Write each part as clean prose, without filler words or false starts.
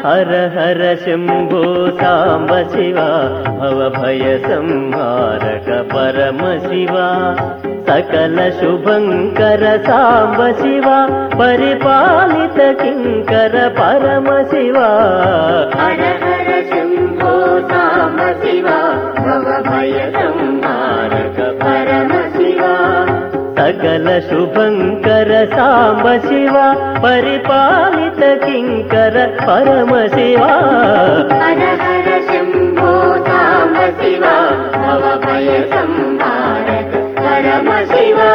हर हर शंभो सांब शिवा भवभय संहारक परम शिवा सकल शुभंकर सांब शिवा परिपालित किंकर परम शिवा हर हर शंभो सांब शिवा भवभय संहारक परम शिवा सकल शुभंकर सांब शिवा परिपालित किंकर परम शिवा हर हर शंभो सांब शिवा भवभय संहारक परम शिवा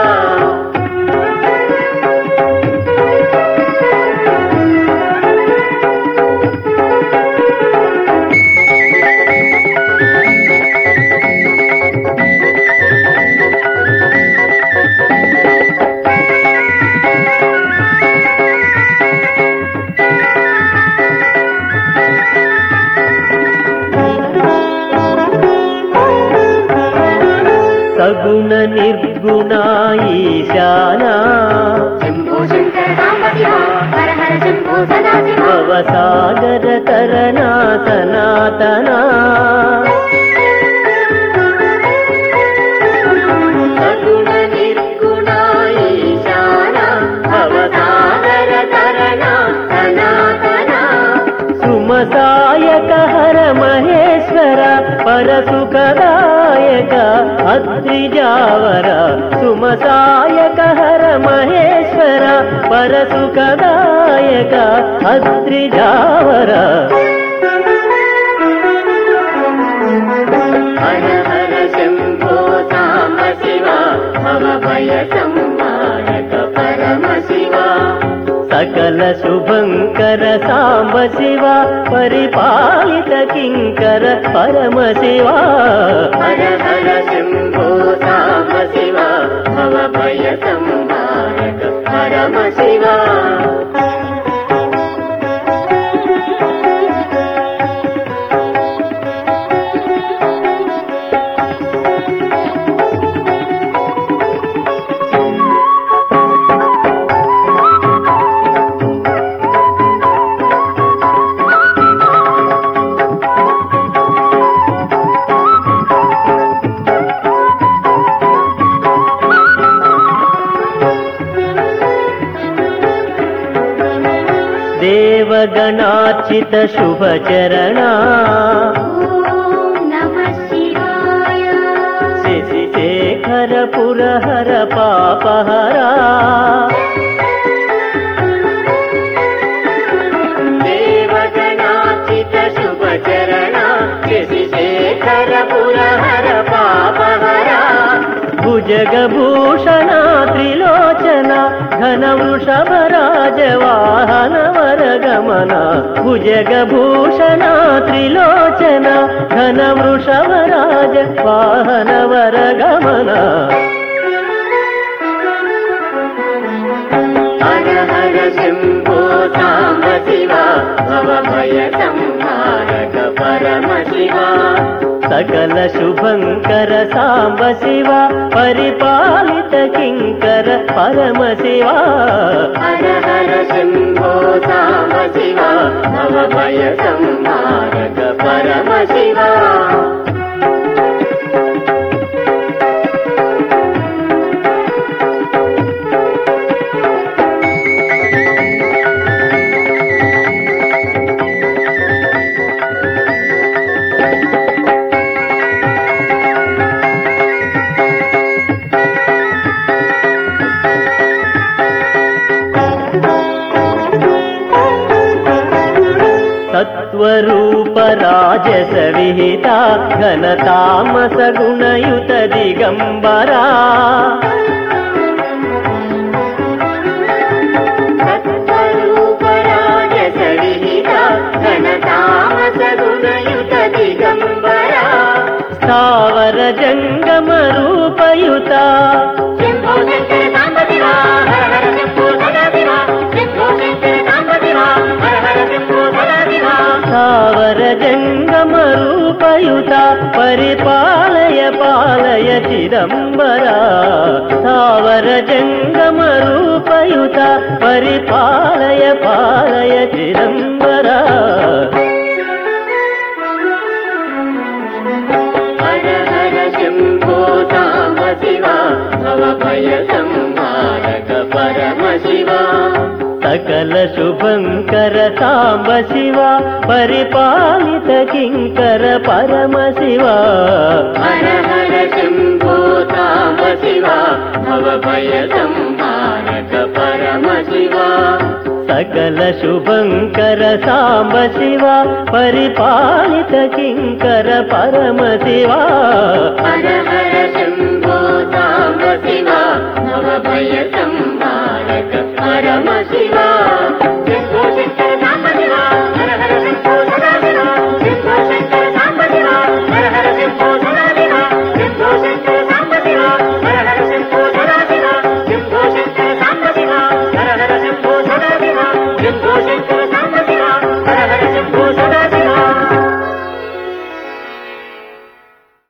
सगुण निर्गुणा ईशाना शंभो शंकर सांब शिवा हर हर शंभो सदा शिवा भवसागर तरना सनातना सगुण निर्गुणा ईशाना भवसागर तरना सनातना सुमसायक हर महेश्वर परसुखदायक अत्रिजावर सुमसायक हर महेश्वर परसुखदायक अत्रिजावर हर हर शंभो सांब शिवा भवभय संहारक परम शिवा सकल शुभंकर सांब शिवा परिपालित किंकर परम शिवा हर हर शंभो सांब शिवा भवभय संहारक परम शिवा देवगणार्चित शुभ चरणा ओम नमः शिवाय शशिशेखर पुरहर पापहरा देवगणार्चित शुभ चरणा शशिशेखर पुरहर पापहरा भुजगभूषणा त्रिलोचना घन वृषभराज वाहन वरगमना भुजगभूषणा त्रिलोचना घन वृषभराज वाहन वरगमना हर हर शंभो सांब शिवा भवभय संहारक परम शिवा सकल शुभंकर सांब शिवा परिपालित किंकर परम शिवा हर हर शंभो सांब शिवा भवभय संहारक परम शिवा सत्वरूप राजस विहिता घन तामस गुणयुत दिगंबरा सत्वरूप राजस विहिता घन तामस गुणयुत दिगंबरा स्थावर जंगम रूपयुता शंभो शंकर सांब शिवा हर हर शंभो सदा शिवा शंभो शंकर सांब शिवा हर हर शंभो सदा शिवा स्थावर जंगम रूपयुता परिपालय पालय चिदंबरा स्थावर जंगम रूपयुता परिपालय पालय चिदंबरा భవభయ సంహారక పరమ శివ సకల శుభంకర సాంబ శివ పరిపాలిత కింకర పరమ శివ హర హర శంభో సాంబ శివ భవభయ సంహారక పరమ శివ సకల శుభంకర సాంబ శివ పరిపాలిత కింకర పరమ శివ హర హర శంభో